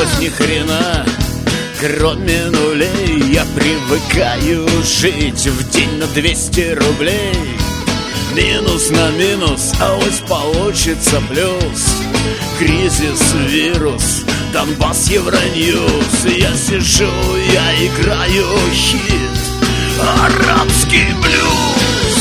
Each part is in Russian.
осталось ни хрена, кроме нулей. Я привыкаю жить в день на 200 рублей. Минус на минус, а вот получится плюс. Кризис, вирус, Донбасс, Евроньюз. Я сижу, я играю хит, арабский блюз.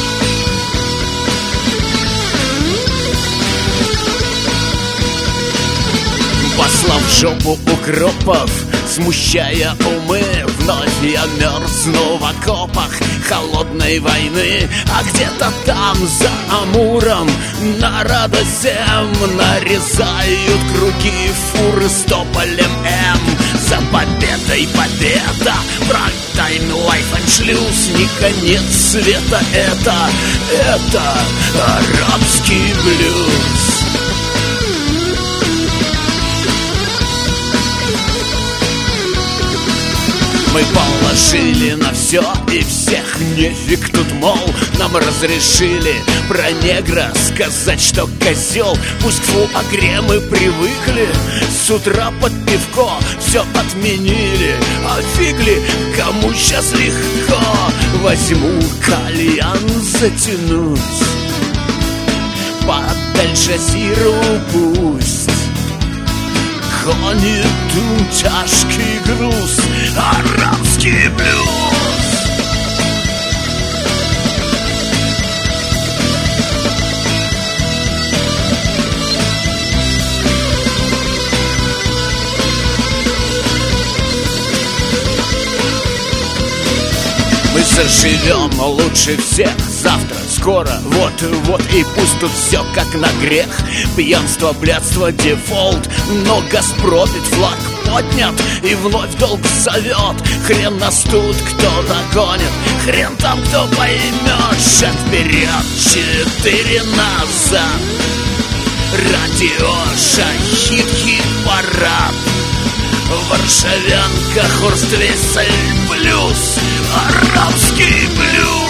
Послав в жопу укропов, смущая умы, вновь я мерзну в окопах холодной войны. А где-то там, за Амуром, на Радосем нарезают круги фуры с тополем М. За победой победа, прайм-тайм, лайф-аншлюз, не конец света, это арабский блюз. Мы положили на все и всех, нефиг тут, мол, нам разрешили про негра сказать, что козел. Пусть фу, а мы привыкли, с утра под пивко все отменили. А фигли, кому сейчас легко, возьму кальян затянуть, под Аль-Джазиру пусть гонит тяжкий груз, арабский блюз. Мы заживем лучше всех завтра, скоро, вот-вот. И пусть тут все как на грех. Пьянство, блядство, дефолт, но Газпромит флаг поднят и вновь долг зовет. Хрен нас тут кто догонит, хрен там кто поймет. Шаг вперед, 4 назад. Радио, шахид, хит-парад. Варшавянка, Хорст Вессель, блюз, арабский блюз.